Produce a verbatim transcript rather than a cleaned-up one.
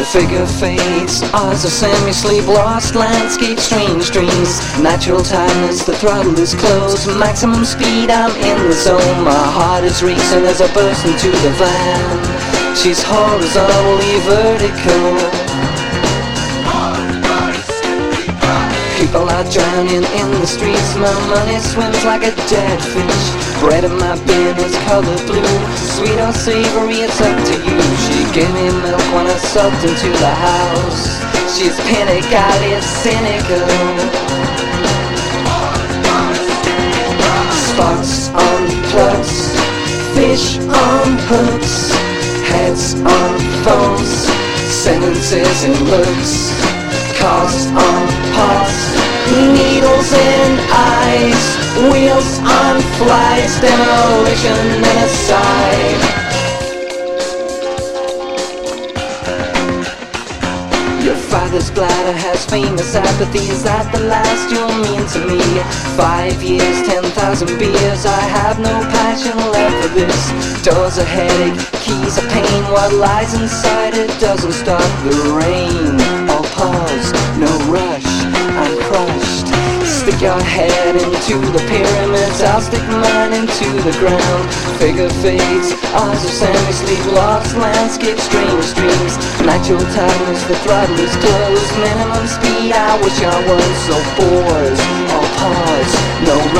Figure fades, eyes of semi-sleep, lost landscape, strange dreams. Natural timeless, the throttle is closed, maximum speed, I'm in the zone. My heart is racing as I burst into the van. She's horizontally vertical. People are drowning in the streets, my money swims like a dead fish. Bread in my bin is colored blue, sweet or savory, it's up to you. She gave me milk when I sucked into the house. She's pinnacle, cynical. Spots on plugs, fish on hooks, heads on phones, sentences in looks, cars on parts, needles in eyes, wheels on flights, demolition and aside. Your father's bladder has famous apathy. Is that the last you'll mean to me? Five years, ten thousand beers, I have no passion left for this. Doors a headache, keys a pain, what lies inside it doesn't stop the rain. I'll pause, no rush, I'm crushed. Stick your head into the pyramids, I'll stick mine into the ground. Figure fades, eyes of semi-sleep, lost landscape, strange dreams. Natural timeless, the throttle is closed, minimum speed, I wish I was so bored. I'll pause, no rush.